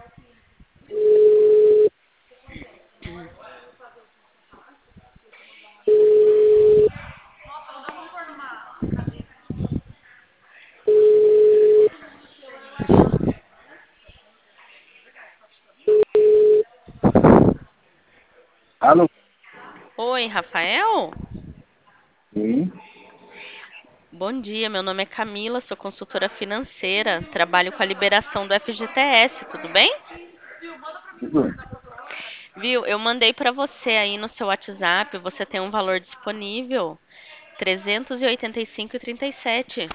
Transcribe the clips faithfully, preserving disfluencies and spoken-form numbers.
Alô? Oi, Rafael? Sim. Bom dia, meu nome é Camila, sou consultora financeira, trabalho com a liberação do F G T S, tudo bem? Tudo. Viu? Eu mandei para você aí no seu WhatsApp, você tem um valor disponível, trezentos e oitenta e cinco e trinta e sete.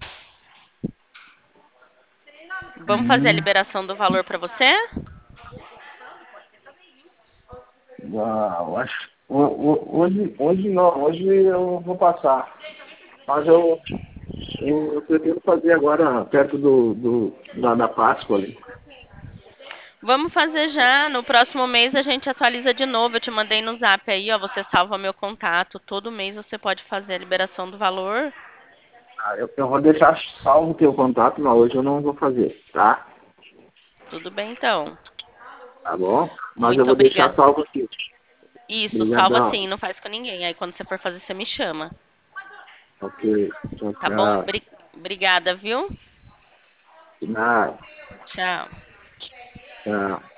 Vamos fazer a Hum, liberação do valor para você? ah, eu acho. ho- ho- Hoje, hoje não, hoje eu vou passar. Mas eu, eu, eu pretendo fazer agora perto do, do, da, da Páscoa ali. Vamos fazer já. No próximo mês a gente atualiza de novo. Eu te mandei no Zap aí, ó. Você salva meu contato. Todo mês você pode fazer a liberação do valor. Ah, eu, eu vou deixar salvo o teu contato, mas hoje eu não vou fazer, tá? Tudo bem, então. Tá bom? Mas eu Muito vou deixar obrigada. salvo aqui. Isso, salva Obrigadão. sim, não faz com ninguém. Aí quando você for fazer, você me chama. Ok. Tchau, Tá bom? tchau. Bri- Obrigada, viu? De nada. Tchau. Tchau.